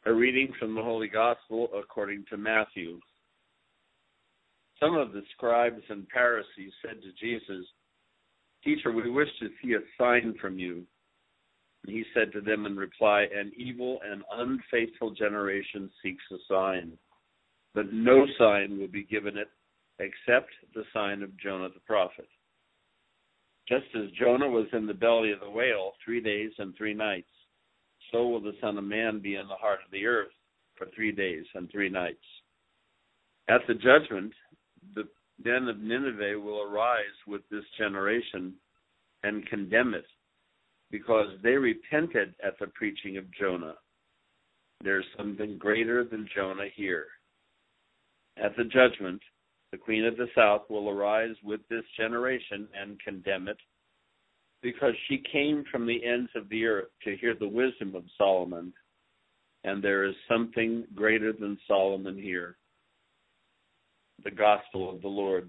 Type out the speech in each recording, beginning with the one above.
A reading from the Holy Gospel according to Matthew. Some of the scribes and Pharisees said to Jesus, "Teacher, we wish to see a sign from you." And he said to them in reply, "An evil and unfaithful generation seeks a sign, but no sign will be given it except the sign of Jonah the prophet. Just as Jonah was in the belly of the whale 3 days and 3 nights, so will the Son of Man be in the heart of the earth for 3 days and 3 nights. At the judgment, the men of Nineveh will arise with this generation and condemn it, because they repented at the preaching of Jonah. There's something greater than Jonah here. At the judgment, the Queen of the South will arise with this generation and condemn it, because she came from the ends of the earth to hear the wisdom of Solomon, and there is something greater than Solomon here." The Gospel of the Lord.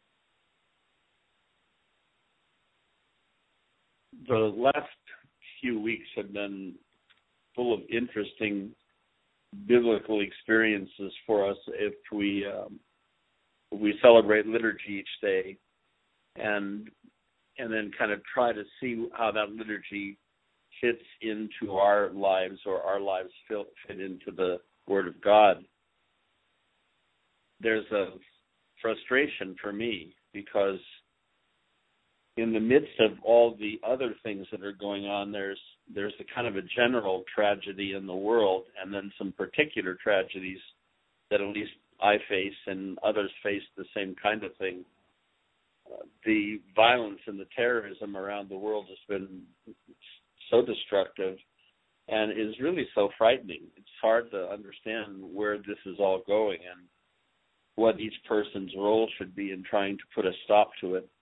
The last few weeks have been full of interesting biblical experiences for us if we celebrate liturgy each day and then kind of try to see how that liturgy fits into our lives, or our lives fit into the Word of God. There's a frustration for me because in the midst of all the other things that are going on, there's a kind of a general tragedy in the world, and then some particular tragedies that at least I face and others face the same kind of thing. The violence and the terrorism around the world has been so destructive and is really so frightening. It's hard to understand where this is all going and what each person's role should be in trying to put a stop to it.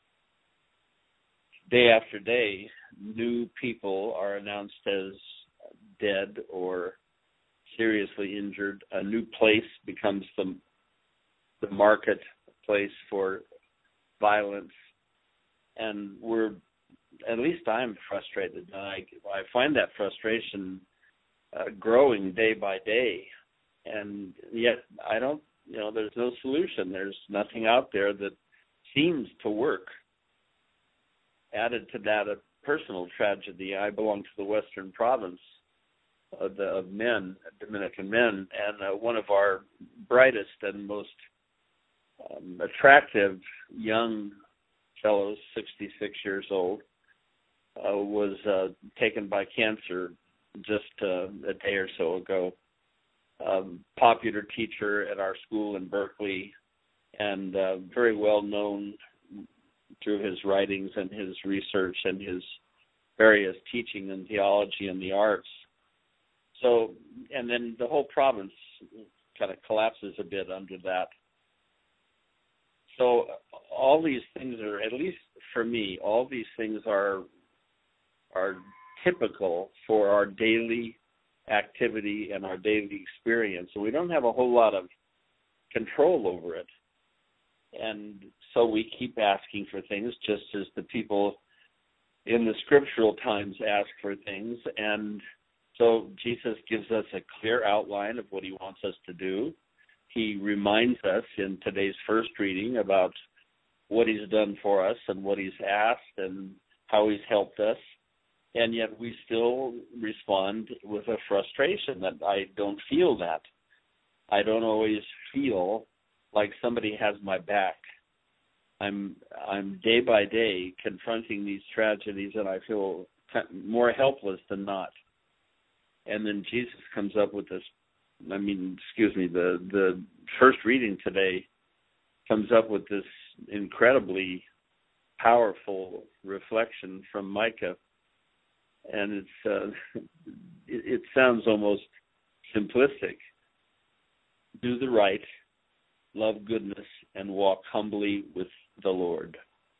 Day after day, new people are announced as dead or seriously injured. A new place becomes the marketplace for violence, and at least I'm frustrated. I find that frustration growing day by day, and yet I don't. There's no solution. There's nothing out there that seems to work. Added to that, a personal tragedy. I belong to the Western Province of Dominican men, and one of our brightest and most attractive young fellows, 66 years old, was taken by cancer just a day or so ago. Popular teacher at our school in Berkeley, and very well known through his writings and his research and his various teaching in theology and the arts. So, and then the whole province kind of collapses a bit under that. So all these things are, at least for me, all these things are typical for our daily activity and our daily experience. So we don't have a whole lot of control over it. And so we keep asking for things, just as the people in the scriptural times ask for things. And so Jesus gives us a clear outline of what he wants us to do. He reminds us in today's first reading about what he's done for us and what he's asked and how he's helped us. And yet we still respond with a frustration that I don't feel that. I don't always feel like somebody has my back. I'm day by day confronting these tragedies, and I feel more helpless than not. And then Jesus comes up with this, the first reading today comes up with this incredibly powerful reflection from Micah. And it sounds almost simplistic. Do the right, love goodness, and walk humbly with the Lord.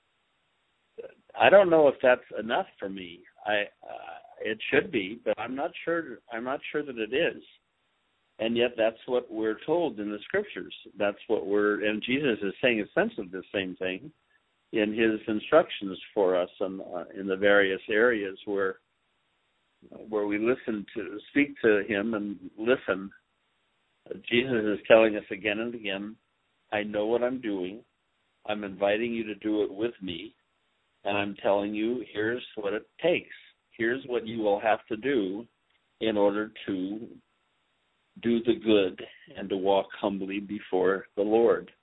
I don't know if that's enough for me. It should be, but I'm not sure that it is. And yet that's what we're told in the scriptures. And Jesus is saying essentially the same thing in his instructions for us in the various areas where where we speak to him and listen, Jesus is telling us again and again, I know what I'm doing. I'm inviting you to do it with me. And I'm telling you, here's what it takes. Here's what you will have to do in order to do the good and to walk humbly before the Lord.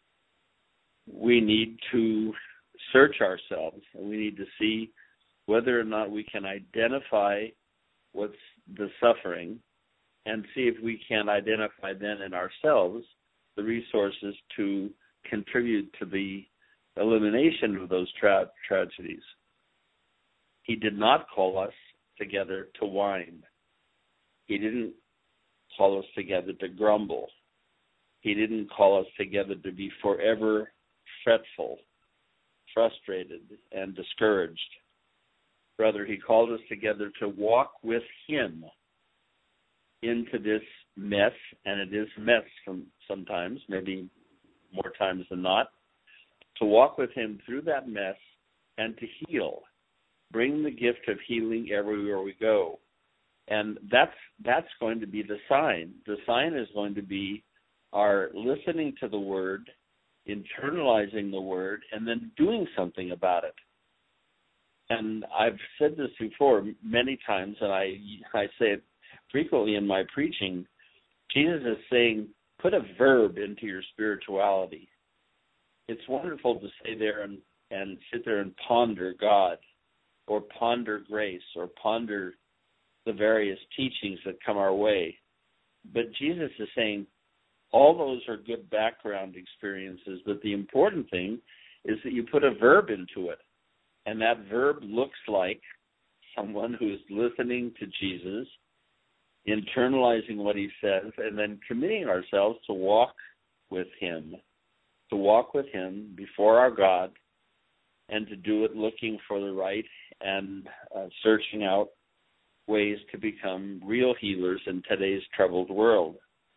We need to search ourselves, and we need to see whether or not we can identify what's the suffering and see if we can identify then in ourselves the resources to contribute to the elimination of those tragedies. He did not call us together to whine. He didn't call us together to grumble. He didn't call us together to be forever fretful, frustrated, and discouraged. Rather, he called us together to walk with him into this mess, and it is mess sometimes, maybe more times than not, to walk with him through that mess and to heal, bring the gift of healing everywhere we go. And that's going to be the sign. The sign is going to be our listening to the word, internalizing the word, and then doing something about it. And I've said this before many times, and I say it frequently in my preaching. Jesus is saying, put a verb into your spirituality. It's wonderful to stay there and sit there and ponder God, or ponder grace, or ponder the various teachings that come our way. But Jesus is saying all those are good background experiences, but the important thing is that you put a verb into it. And that verb looks like someone who is listening to Jesus, internalizing what he says, and then committing ourselves to walk with him before our God, and to do it looking for the right and searching out ways to become real healers in today's troubled world.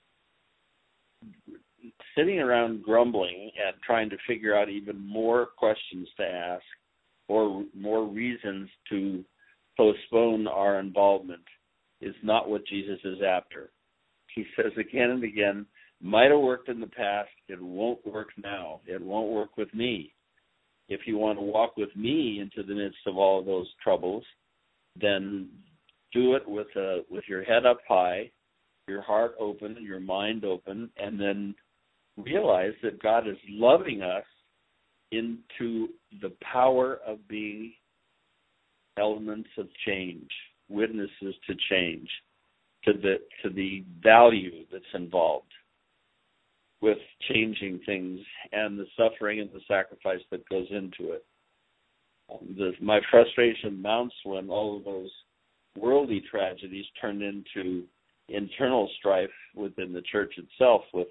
Sitting around grumbling and trying to figure out even more questions to ask or more reasons to postpone our involvement is not what Jesus is after. He says again and again, might have worked in the past, it won't work now. It won't work with me. If you want to walk with me into the midst of all of those troubles, then do it with your head up high, your heart open, your mind open, and then realize that God is loving us into the power of being elements of change, witnesses to change, to the value that's involved with changing things and the suffering and the sacrifice that goes into it. My frustration mounts when all of those worldly tragedies turn into internal strife within the church itself, with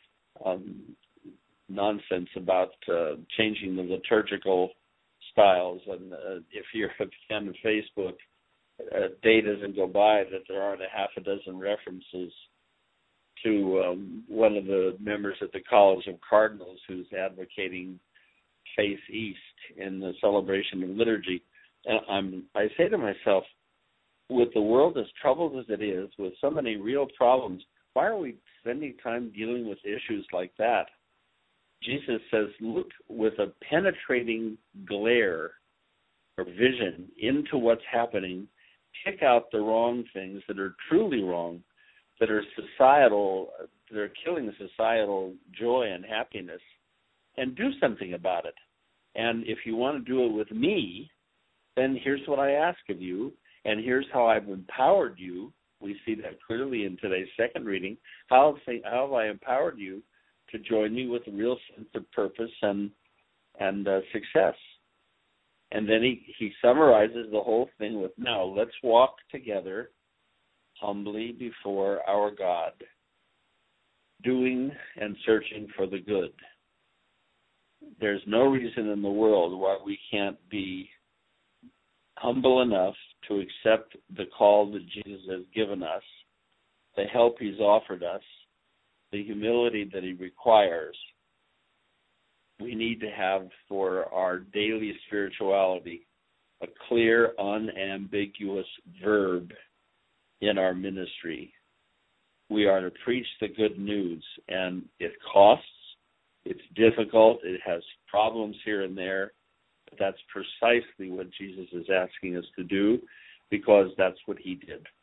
nonsense about changing the liturgical styles. And if you're on Facebook, a day doesn't go by that there aren't a half a dozen references to one of the members at the College of Cardinals who's advocating face east in the celebration of liturgy. And I say to myself, with the world as troubled as it is, with so many real problems, why are we spending time dealing with issues like that? Jesus says, look with a penetrating glare or vision into what's happening, pick out the wrong things that are truly wrong, that are societal, that are killing societal joy and happiness, and do something about it. And if you want to do it with me, then here's what I ask of you, and here's how I've empowered you. We see that clearly in today's second reading. How have I empowered you to join me with a real sense of purpose and success? And then he summarizes the whole thing with, now let's walk together humbly before our God, doing and searching for the good. There's no reason in the world why we can't be humble enough to accept the call that Jesus has given us, the help he's offered us, the humility that he requires. We need to have for our daily spirituality a clear, unambiguous verb in our ministry. We are to preach the good news, and it costs, it's difficult, it has problems here and there, but that's precisely what Jesus is asking us to do, because that's what he did.